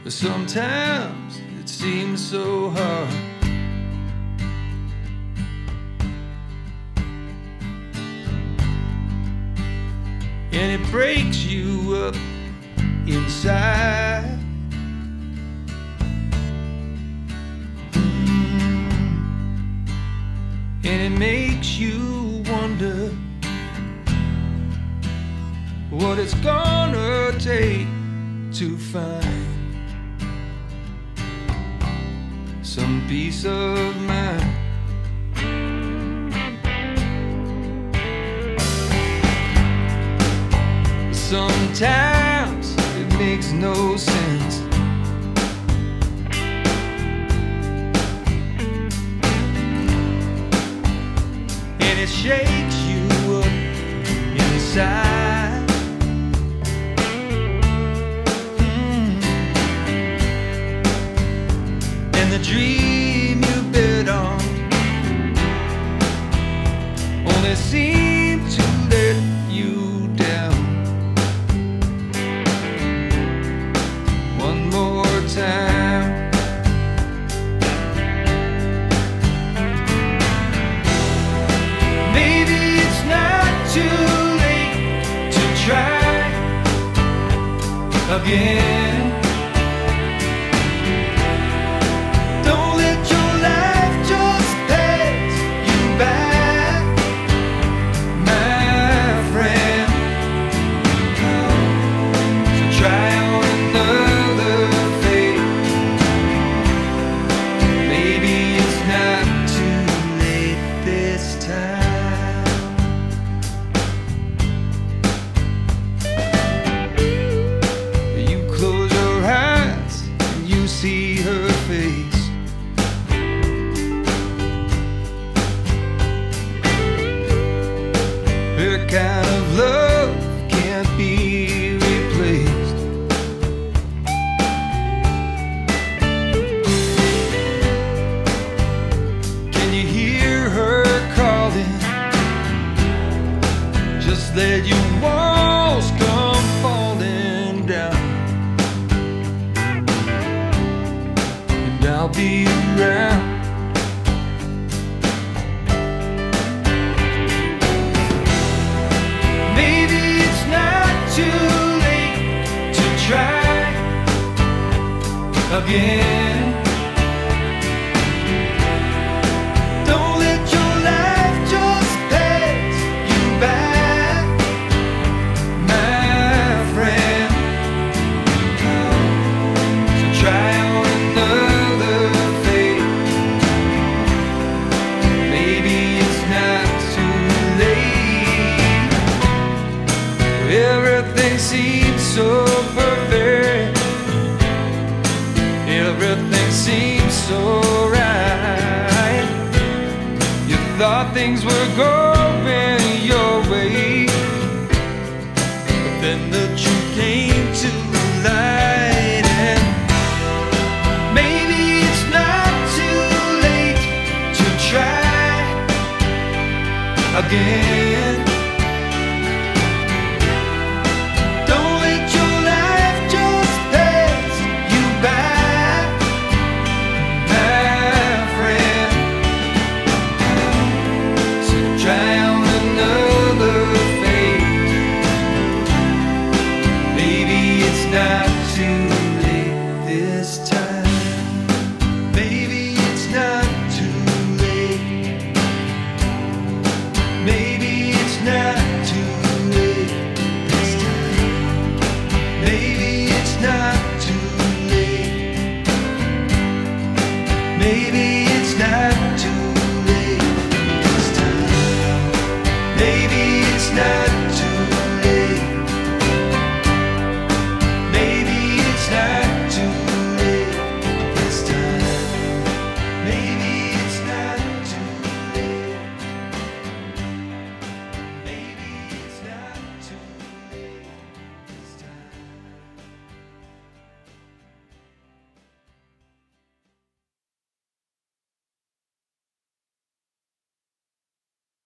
But sometimes it seems so hard. And it breaks you up inside. And it makes you wonder what it's gonna take to find some peace of mind. Sometimes it makes no sense. And it shakes you up inside. And the dream you bet on only seemed to let you down. One more time. Maybe it's not too late to try again. Don't let your life just pass you by, my friend. So try on another fate. Maybe it's not too late this time. You close your eyes and you see her face. Her kind of love can't be replaced. Can you hear her calling? Just let your walls come falling down, and I'll be around. Maybe it's not too late to try again. Don't let your life just pass you by, my friend. So try on another fate. Maybe it's not too late. Everything seems so perfect. Everything seems so right. You thought things were going your way, but then the truth came to light. And maybe it's not too late to try again. Don't let your life just pass you by, my friend. So try on another fate. Maybe it's not too late this time. Maybe it's not too late. Maybe it's not too late this time. Maybe it's not too late. Maybe it's not too late this time. Maybe it's not